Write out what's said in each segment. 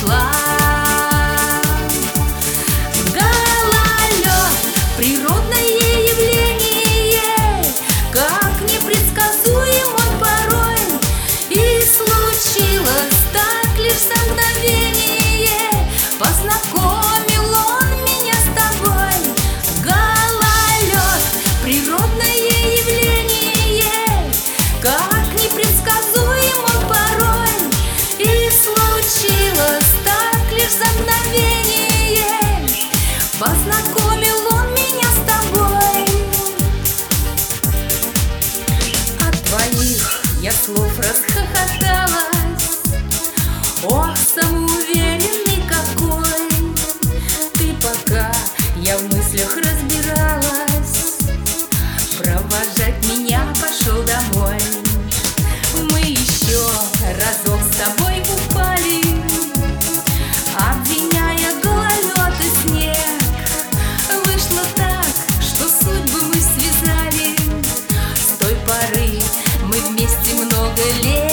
дела. Гололед — природное явление, как непредсказуем он порой. И случилось так лишь за мгновение, познакомил он меня с тобой. Гололед — природное явление, как непредсказуем он порой. И случилось так лишь за мгновение, познакомил он меня с тобой. От твоих я слов расхохоталась. Ох, самоуверенный какой ты, пока я в мыслях разбиралась. Провожать меня пошел домой. Мы еще разок с тобой упали, обвиняя гололед и снег. Вышло так, что судьбы мы связали. С той поры мы вместе много лет.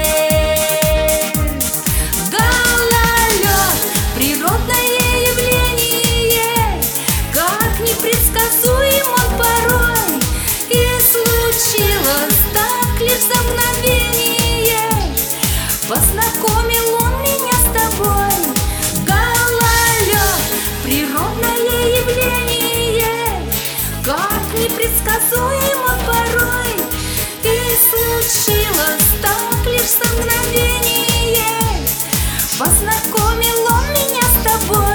Гололед — природное явление, как непредсказуем он порой. И случилось так лишь за мгновение, познакомил он меня с тобой. Гололед — природное явление, как непредсказуем он порой. И случилось так лишь за мгновение, познакомил он меня с тобой.